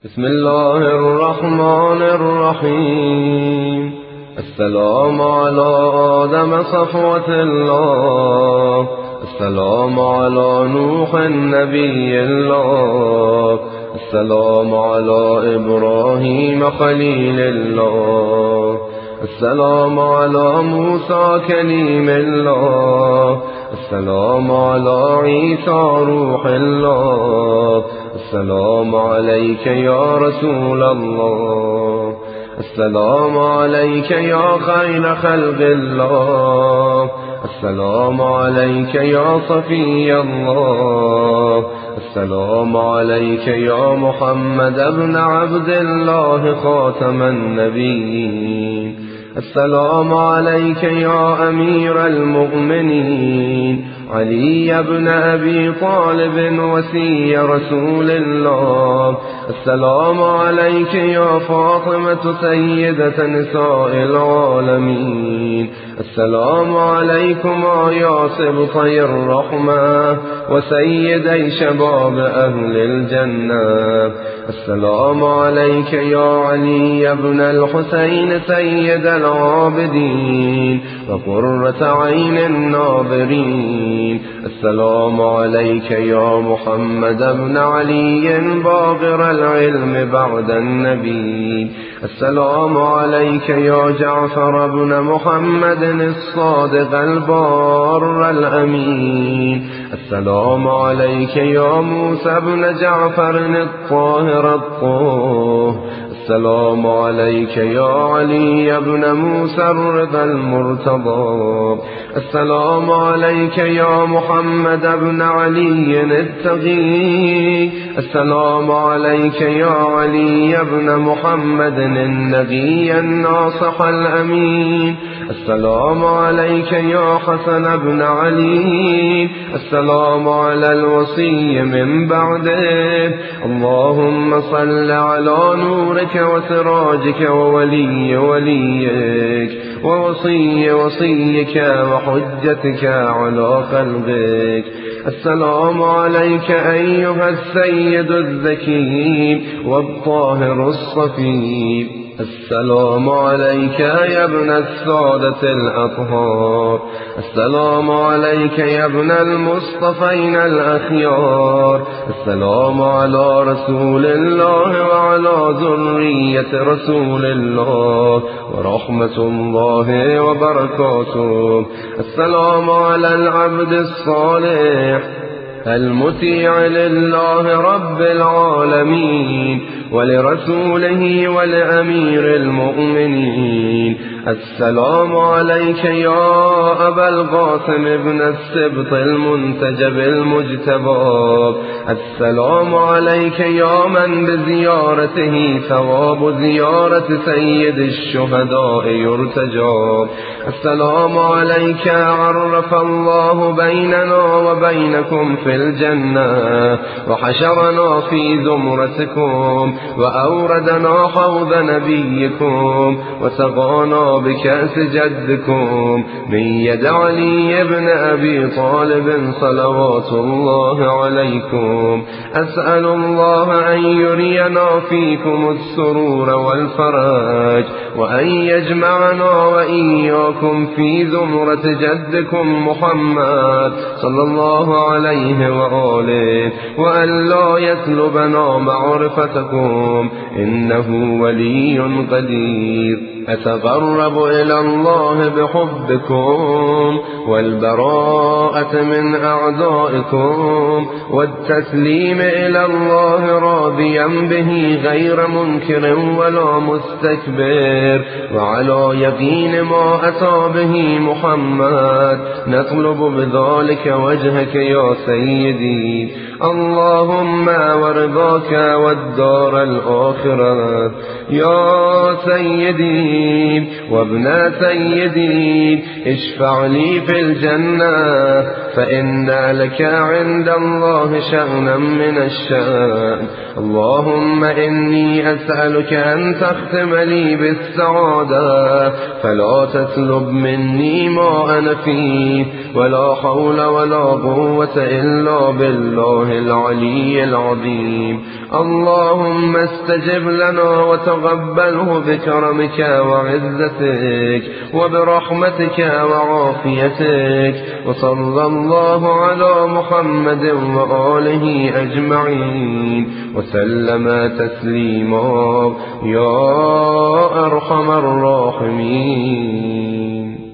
بسم الله الرحمن الرحيم. السلام على آدم صفوة الله، السلام على نوح نبي الله، السلام على إبراهيم خليل الله، السلام على موسى كليم الله، السلام على عيسى روح الله، السلام عليك يا رسول الله، السلام عليك يا خير خلق الله، السلام عليك يا صفي الله، السلام عليك يا محمد بن عبد الله خاتم النبيين، السلام عليك يا أمير المؤمنين علي بن أبي طالب وسي رسول الله، السلام عليك يا فاطمة سيدة نساء العالمين، السلام عليكما يا سبطي الرحمة وسيدي شباب أهل الجنة، السلام عليك يا علي بن الحسين سيد العابدين وقرة عين الناظرين، السلام عليك يا محمد بن علي باغر العلم بعد النبي، السلام عليك يا جعفر بن محمد الصادق البار الأمين، السلام عليك يا موسى بن جعفر الطاهر الطوه، السلام عليك يا علي بن موسى الرضا المرتضى، السلام عليك يا محمد بن علي التقي، السلام عليك يا علي بن محمد النبي الناصح الأمين، السلام عليك يا حسن بن علي، السلام على الوصي من بعده، اللهم صل على نورك وسراجك وولي وليك ووصي وصيك وحجتك على قلبك، السلام عليك أيها السيد الذكي والطاهر الصفي، السلام عليك يا ابن السادة الأطهار، السلام عليك يا ابن المصطفين الأخيار، السلام على رسول الله وعلى ذرية رسول الله ورحمة الله وبركاته، السلام على العبد الصالح المطيع لله رب العالمين ولرسوله ولأمير المؤمنين، السلام عليك يا أبا القاسم ابن السبط المنتجب المجتبى، السلام عليك يا من بزيارته ثواب زيارة سيد الشهداء يرتجى، السلام عليك عرف الله بيننا وبينكم في الجنة وحشرنا في زمرتكم وأوردنا حوض نبيكم وسقانا بكأس جدكم من يد علي بن أبي طالب صلوات الله عليكم، أسأل الله أن يرينا فيكم السرور والفرج وأن يجمعنا وإياكم في زمرة جدكم محمد صلى الله عليه وآله، وأن لا يسلبنا معرفتكم إنه ولي قدير. أتقرب إلى الله بحبكم والبراءة من أعدائكم والتسليم إلى الله راضيا به غير منكر ولا مستكبر، وعلى يقين ما أتى به محمد نطلب بذلك وجهك يا سيدي، اللهم ورضاك والدار الآخرة يا سيدي وابن سيدي، اشفع لي في في الجنة، فإن لك عند الله شأنا من الشأن. اللهم إني أسألك أن تختم لي بالسعادة، فلا تسلب مني ما أنا فيه، ولا حول ولا قوة إلا بالله العلي العظيم. اللهم استجب لنا وتقبله بكرمك وعزتك وبرحمتك وعافيتك، وصلى الله على محمد وآله أجمعين وسلم تسليما يا أرحم الراحمين.